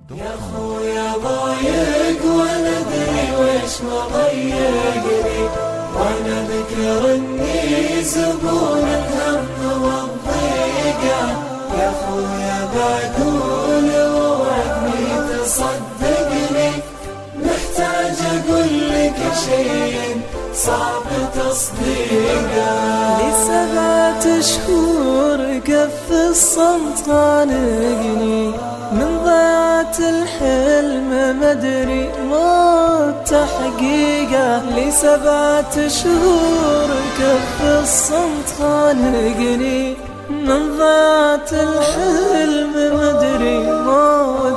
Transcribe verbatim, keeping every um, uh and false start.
يا خويا ضايق وانا ادري ويش مضيقني، وانا اذكر اني زبون الهم والضيقه. يا خويا بقول ووعدني تصدقني، محتاج اقول لك شيء صعب تصديقه. لسبعة شهور كف الصمت خانقني، من ضيعت الحلم مدري موت تحقيقه. لسبعة شهور كف الصمت خانقني، من ضيعت الحلم مدري موت